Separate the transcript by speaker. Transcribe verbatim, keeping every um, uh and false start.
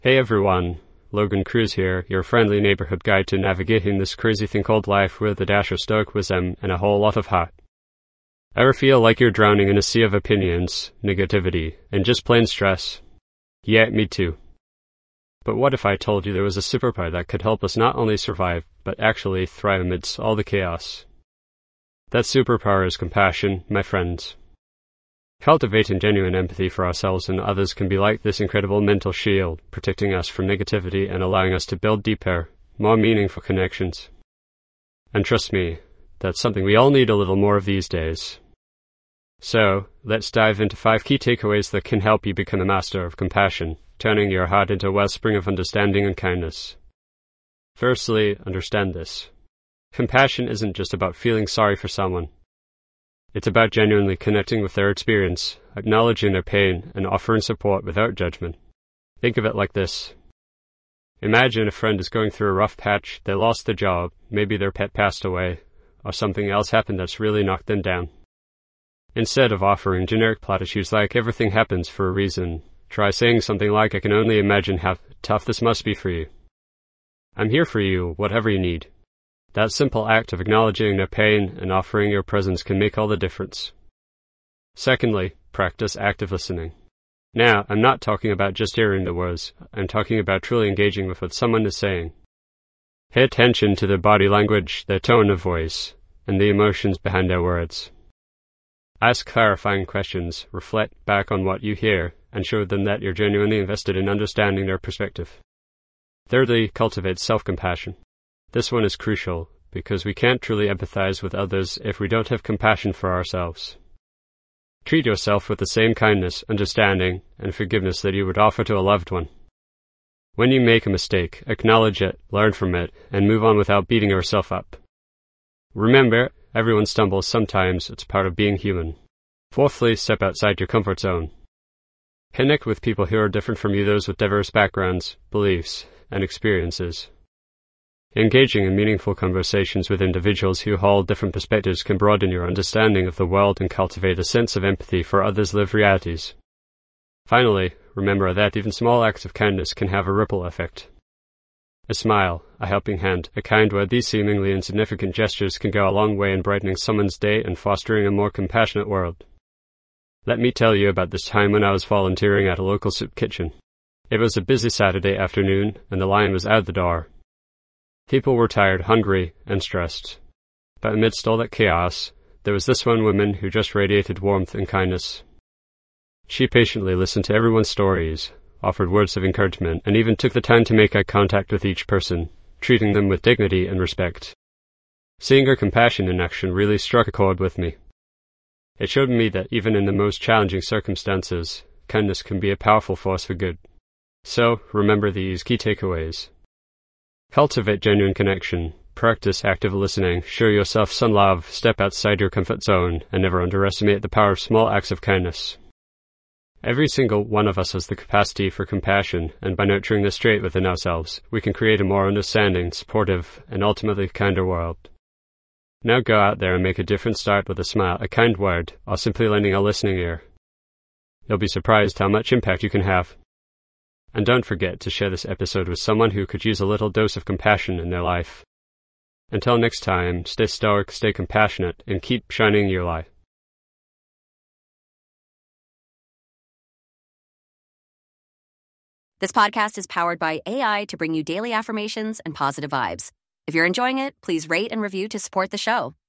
Speaker 1: Hey everyone, Logan Cruz here, your friendly neighborhood guide to navigating this crazy thing called life with a dash of stoic wisdom and a whole lot of heart. Ever feel like you're drowning in a sea of opinions, negativity, and just plain stress? Yeah, me too. But what if I told you there was a superpower that could help us not only survive, but actually thrive amidst all the chaos? That superpower is compassion, my friends. Cultivating genuine empathy for ourselves and others can be like this incredible mental shield, protecting us from negativity and allowing us to build deeper, more meaningful connections. And trust me, that's something we all need a little more of these days. So, let's dive into five key takeaways that can help you become a master of compassion, turning your heart into a wellspring of understanding and kindness. Firstly, understand this. Compassion isn't just about feeling sorry for someone. It's about genuinely connecting with their experience, acknowledging their pain, and offering support without judgment. Think of it like this. Imagine a friend is going through a rough patch, they lost their job, maybe their pet passed away, or something else happened that's really knocked them down. Instead of offering generic platitudes like everything happens for a reason, try saying something like, I can only imagine how tough this must be for you. I'm here for you, whatever you need. That simple act of acknowledging their pain and offering your presence can make all the difference. Secondly, practice active listening. Now, I'm not talking about just hearing the words. I'm talking about truly engaging with what someone is saying. Pay attention to their body language, their tone of voice, and the emotions behind their words. Ask clarifying questions, reflect back on what you hear, and show them that you're genuinely invested in understanding their perspective. Thirdly, cultivate self-compassion. This one is crucial, because we can't truly empathize with others if we don't have compassion for ourselves. Treat yourself with the same kindness, understanding, and forgiveness that you would offer to a loved one. When you make a mistake, acknowledge it, learn from it, and move on without beating yourself up. Remember, everyone stumbles sometimes, it's part of being human. Fourthly, step outside your comfort zone. Connect with people who are different from you, those with diverse backgrounds, beliefs, and experiences. Engaging in meaningful conversations with individuals who hold different perspectives can broaden your understanding of the world and cultivate a sense of empathy for others' lived realities. Finally, remember that even small acts of kindness can have a ripple effect. A smile, a helping hand, a kind word, these seemingly insignificant gestures can go a long way in brightening someone's day and fostering a more compassionate world. Let me tell you about this time when I was volunteering at a local soup kitchen. It was a busy Saturday afternoon, and the line was out the door. People were tired, hungry, and stressed. But amidst all that chaos, there was this one woman who just radiated warmth and kindness. She patiently listened to everyone's stories, offered words of encouragement, and even took the time to make eye contact with each person, treating them with dignity and respect. Seeing her compassion in action really struck a chord with me. It showed me that even in the most challenging circumstances, kindness can be a powerful force for good. So, remember these key takeaways. Cultivate genuine connection, practice active listening, show yourself some love, step outside your comfort zone, and never underestimate the power of small acts of kindness. Every single one of us has the capacity for compassion, and by nurturing this trait within ourselves, we can create a more understanding, supportive, and ultimately kinder world. Now go out there and make a difference. Start with a smile, a kind word, or simply lending a listening ear. You'll be surprised how much impact you can have. And don't forget to share this episode with someone who could use a little dose of compassion in their life. Until next time, stay stoic, stay compassionate, and keep shining your light.
Speaker 2: This podcast is powered by A I to bring you daily affirmations and positive vibes. If you're enjoying it, please rate and review to support the show.